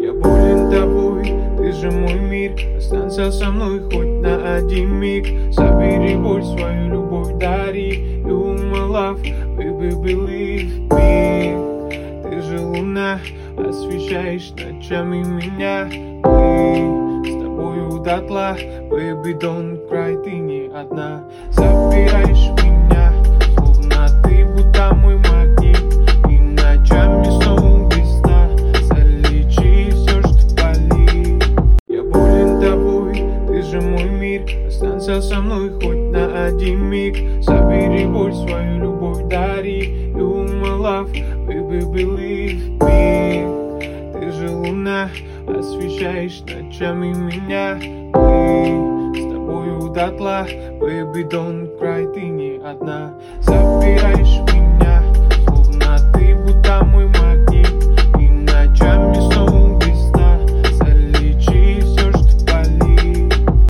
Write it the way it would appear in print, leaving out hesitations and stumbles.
Я болен тобой, ты же мой мир. Останься со мной хоть на один миг. Забери боль, свою любовь дари. You my love, baby, believe me. Ты же луна, освещаешь ночами меня. Мы с тобою дотла, baby, don't cry, ты не одна. Забираешь меня, словно ты будто мой магнит. И ночами снова без сна залечи все, что болит. Я болен тобой, ты же мой мир. Останься со мной хоть на один миг. Забери боль, свою любовь дари. You my love, baby, believe me. Ты же луна, освещаешь ночами меня. Мы с тобою дотла, baby, don't cry, ты не одна. Забираешь меня, словно ты будто мой магнит.